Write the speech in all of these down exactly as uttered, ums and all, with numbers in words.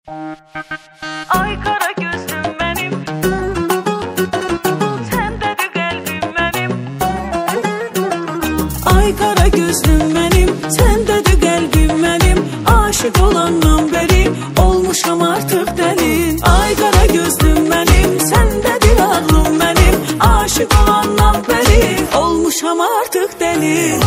Ay kara gözlüm benim, sendedir kalbim benim. Ay kara gözlüm benim, sendedir kalbim benim. Aşık olandan beri olmuşam artık deli. Ay kara gözlüm benim, sendedir ağlım benim. Aşık olandan beri olmuşam artık deli.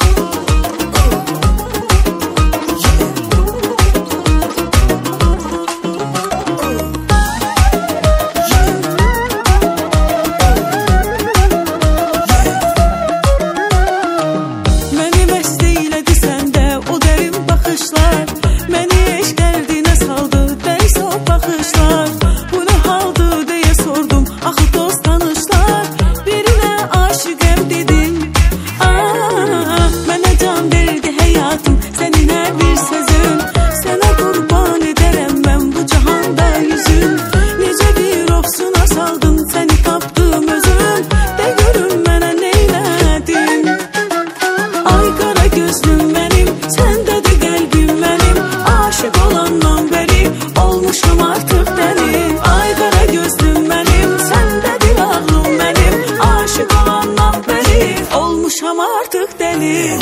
Olmuşam artık deli.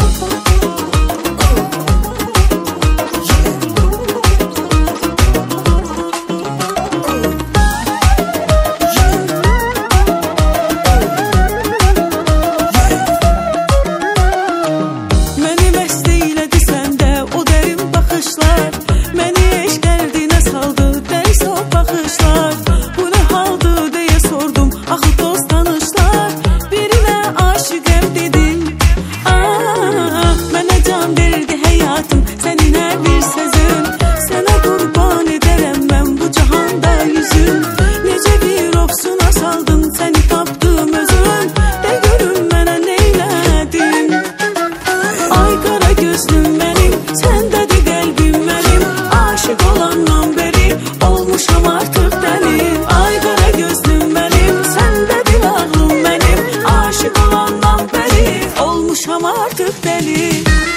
Məni məst eylədi səndə o dərin baxışlar. Məni eşq dərdinə saldı dərs o baxışlar. Bu nə haldır deyə sordum axı dost tanışlar. Birinə aşıqəm dedim. Aa, mənə can verdi həyatım sənin hər bir sözün. Sənə qurban edərəm mən bu cahanda yüzüm. Necə bir ofsuna saldım səni tapdım özüm. De görüm mənə neylədin. Ay kara gözlüm benim, sendedir kalbim benim. Aşık olandan beri olmuşam artık deli. Ay kara gözlüm benim, sendedir ağlım benim. Aşık olandan beri olmuşam artık deli.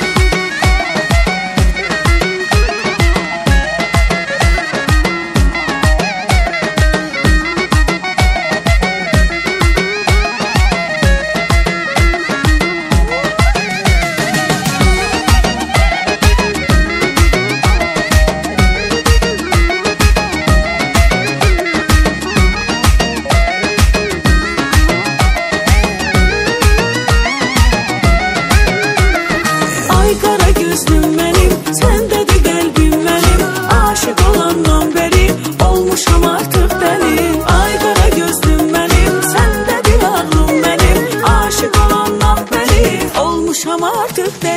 Ay kara gözlüm benim, sendedir kalbim benim. Aşık olandan beri olmuşam artık deli. Ay kara gözlüm benim, sendedir ağlım benim. Aşık olandan beri olmuşam artık deli.